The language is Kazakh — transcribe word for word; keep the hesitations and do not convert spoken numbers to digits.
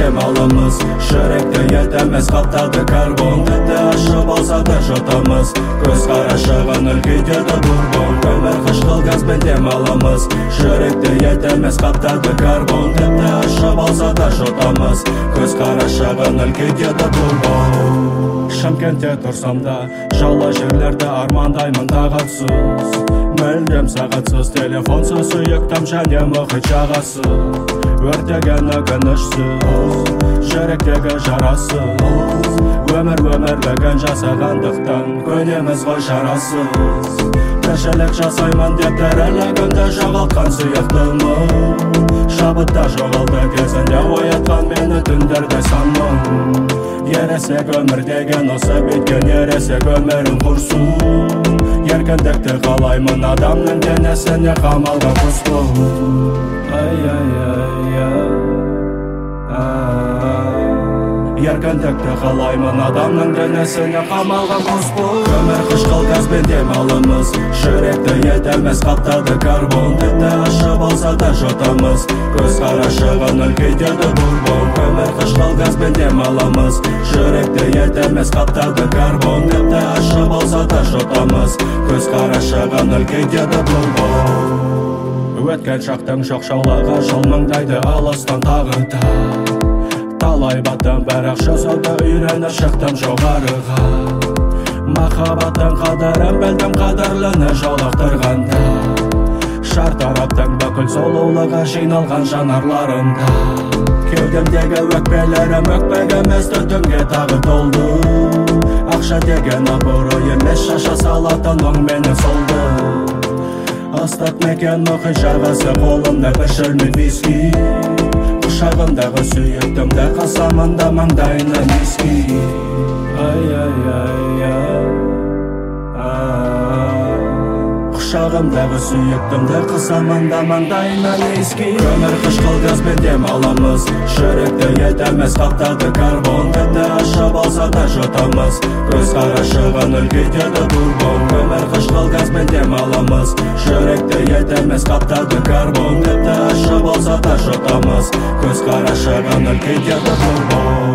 демалымыз, жүректі етеміз қаптады карбон. Тіпті ашы болса да жұтамыз, көз қарашығын үлкейтеді бурбон. Өмір қышқыл газбен демалымыз, жүректі етеміз қаптады карбон. Тіпті ашы болса да жұтамыз, көз қарашығын үлкейтеді бурбон. Шымкентте тұрсам да, жала жерлерді армандаймын тағатсыз. Мүлдем сағатсыз, телефонсыз, сүйіктім және мұхит жағасыз. Өртеген өкінішсіз, жүректегі жарасыз. Өмір өмірлігін жасағандықтан көнеміз ғой шарасыз. Тіршілік жасаймын деп тірілігімді жоғалтқан сүйіктімін. Шабытта жоғалды кезінде оятқан мені түндерде санмын. Ересек өмір деген осы беткен ересек өмірін құрсу. Еркіндікті қалаймын адамның денесіне қамалған құспу. Еркіндікті қалаймын адамның денесіне қамалған құспу. Өмір қышқыл газбен демалымыз, жүректі етеміз қаптады карбон. Тіпті ашы болса да жұтамыз, көз қарашығын үлкейтеді бурбон. Өмір қышқыл газбен демалымыз, жүректі етеміз қаптады карбон. Тіпті ашы болса да жұтамыз, көз қарашығын үлкейтеді бурбон. Өткен шақтың шоқшаулығы жыл маңдайды алыстан тағы да. Талай баттым бірақ жүзуді үйреніп шықтым жоғарыға. Махаббаттың қадірін білдім, қадірліні жолықтырғанда. Шартараптың бүкіл сұлулығы жиналған жанарларында. Кеудемдегі өкпелерім өкпек емес түтінге тағы толды. Ақша деген абырой емес, шаша салатын оң мені солды. Ыстық мекен мұхит жағасы, қолымда бір шөлмек виски. Құшағымдағы сүйіктімді қасамында маңдайынан иіски. Құшағымдағы сүйіктімді қасамында маңдайынан иіски. Өмір қышқыл газбен демалымыз, жүректі етеміз қаптады карбон. Тіпті ашы болса да жұтамыз, көз қарашығын үлкейтеді бурбон. Өмір қышқыл газбен демалымыз, жүректі етеміз қаптады карбон. Тіпті ашы болса да жұтамыз, көз қарашығын үлкейтеді бурбон.